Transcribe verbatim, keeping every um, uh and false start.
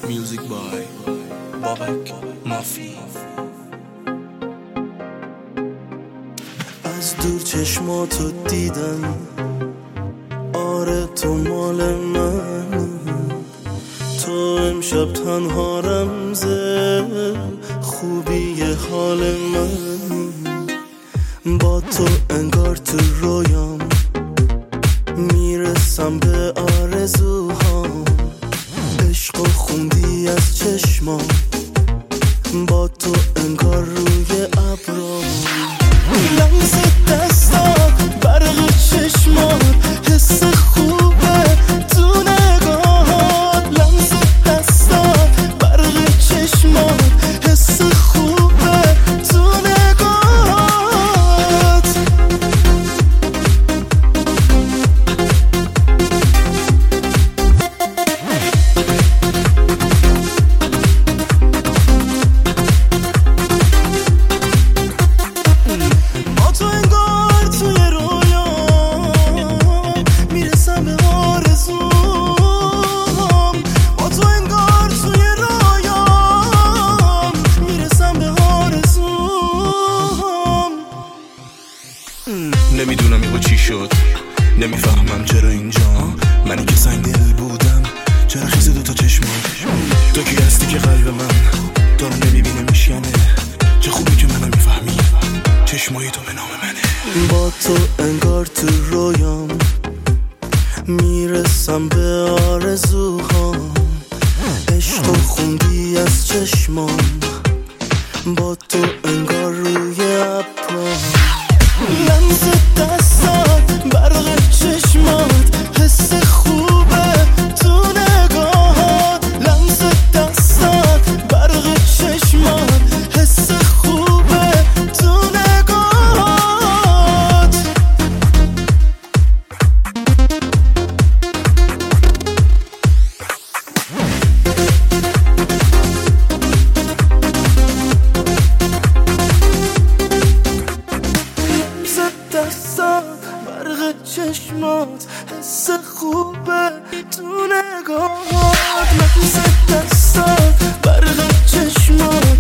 Music by بابک مافی. از دور چشماتو دیدم، آره تو مال من، تو امشب تنها رمزه خوبی حال من. با تو انگار تو رویام میرسم به آرزوهام، عشق و خوندی از چشمام، با تو انگار روی ابرام. لمس دستات، برق چشمات، حس خوبه تو نگاهات. لمس دستات، برق چشمات، حس خوبه تو نگاهات. با تو انگار توی رویام میرسم به آرزوام. با تو انگار توی رویام میرسم به آرزوام. نمیدونم یهو چی شد، نمیفهمم چرا اینجا، منی که سنگ دل بودم چرا خیزه دوتا چشمان. تو کی هستی که قلب من تو رو نمیبینه میشکنه، چه خوبی که منو میفهمی، چشمای تو به نام منه. با تو انگار تو رویام میرسم به آرزوهام، عشق و خوندی از چشمام، با تو انگار روی ابرام. لمس دستات، برق چشمات، حس خوبه تو نگاهات. لمس دستات، برق چشمات، حس خوبه تو نگاهات. لمس دستات، برق چشمات، حس خوبه تو نگاهات. لمس دستات، برق چشمات،